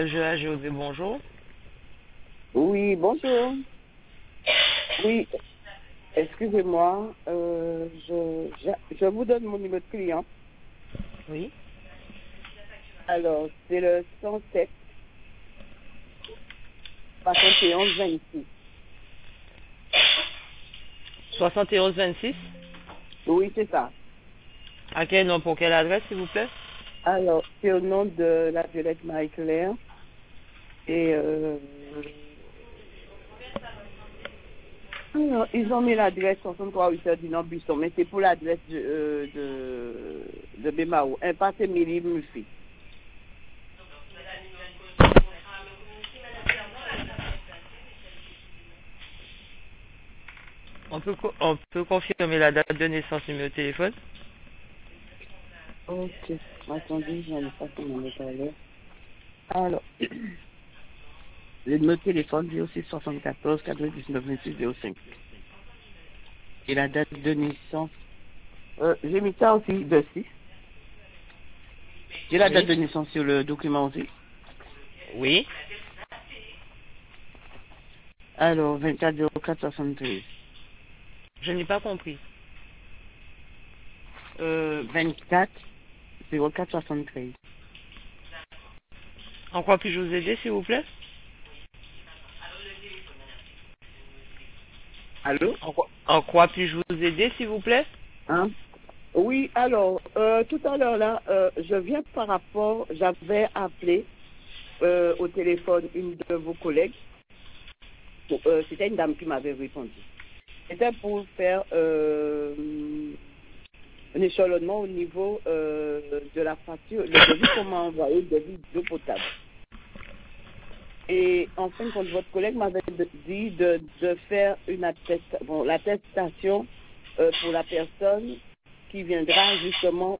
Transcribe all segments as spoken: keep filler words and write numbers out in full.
Je A G O D, bonjour. Oui, bonjour. Oui, excusez-moi, euh, je, je, je vous donne mon numéro de client. Oui. Alors, c'est le cent sept soixante et onze vingt-six. soixante et onze vingt-six. Oui, c'est ça. À quel nom, pour quelle adresse, s'il vous plaît? Alors, c'est au nom de la Violette Marie-Claire. Et euh, alors, ils ont mis l'adresse soixante-trois rue Ferdinand Buisson, mais c'est pour l'adresse de, euh, de, de Bémao. Impasse Émilie Murphy. On peut, co- on peut confirmer la date de naissance, numéro de téléphone? Ok. Attendez, j'en ai pas sur mon étaleur. Alors, le numéro de téléphone zéro six soixante-quatorze quatre-vingt-dix-neuf vingt-six zéro cinq. Et la date de naissance. Euh, j'ai mis ça aussi dessus. J'ai la date Oui. de naissance sur le document aussi. Oui. Alors, vingt-quatre zéro quatre soixante-treize. Je n'ai pas compris. Euh, vingt-quatre zéro quatre soixante-treize. En quoi puis-je vous aider, s'il vous plaît? Allô? En quoi, en quoi puis-je vous aider, s'il vous plaît? Hein? Oui, alors, euh, tout à l'heure là, euh, je viens par rapport, j'avais appelé euh, au téléphone une de vos collègues. Bon, euh, c'était une dame qui m'avait répondu. C'était pour faire euh, un échelonnement au niveau euh, de la facture, le devis qu'on m'a envoyé, le devis d'eau potable. Et en fin de compte, votre collègue m'avait dit de, de faire une attestation, bon, l'attestation euh, pour la personne qui viendra justement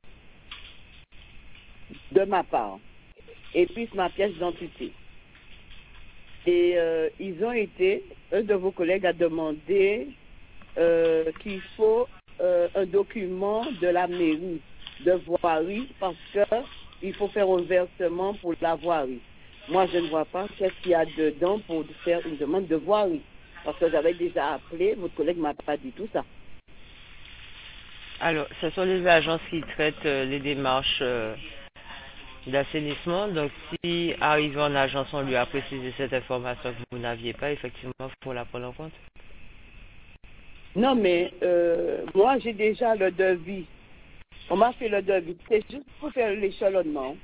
de ma part, et puis ma pièce d'identité. Et euh, ils ont été, un de vos collègues a demandé euh, qu'il faut euh, un document de la mairie de voirie parce que il faut faire un versement pour la voirie. Moi, je ne vois pas qu'est-ce qu'il y a dedans pour faire une demande de voirie. Parce que j'avais déjà appelé, votre collègue ne m'a pas dit tout ça. Alors, ce sont les agences qui traitent euh, les démarches euh, d'assainissement. Donc, si arrivé en agence, on lui a précisé cette information que vous n'aviez pas, effectivement, il faut la prendre en compte. Non, mais euh, moi, j'ai déjà le devis. On m'a fait le devis. C'est juste pour faire l'échelonnement.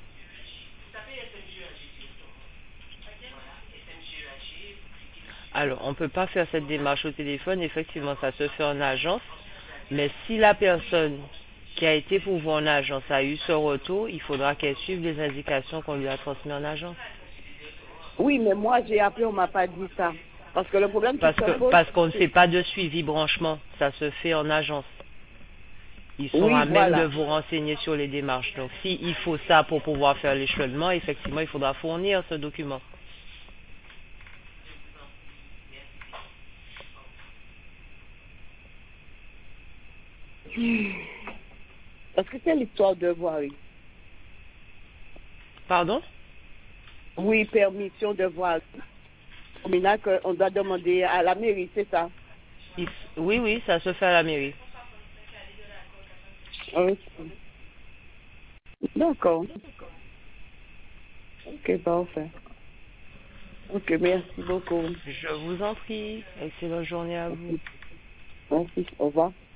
Alors, on ne peut pas faire cette démarche au téléphone. Effectivement, ça se fait en agence. Mais si la personne qui a été pour vous en agence a eu ce retour, il faudra qu'elle suive les indications qu'on lui a transmises en agence. Oui, mais moi, j'ai appelé, on m'a pas dit ça. Parce que le problème qui Parce se que pose, parce qu'on ne c'est... fait pas de suivi branchement. Ça se fait en agence. Ils sont Oui, à même de voilà. vous renseigner sur les démarches. Donc, s'il faut ça pour pouvoir faire l'échelonnement, effectivement, il faudra fournir ce document. Parce que c'est l'histoire de voirie. Pardon? Oui, permission de voirie. Communal qu'on doit demander à la mairie, c'est ça? Il- Oui, oui, ça se fait à la mairie. Ok. D'accord. Ok, parfait. Ok, merci beaucoup. Je vous en prie. Excellente journée à vous. Merci. Merci. Au revoir.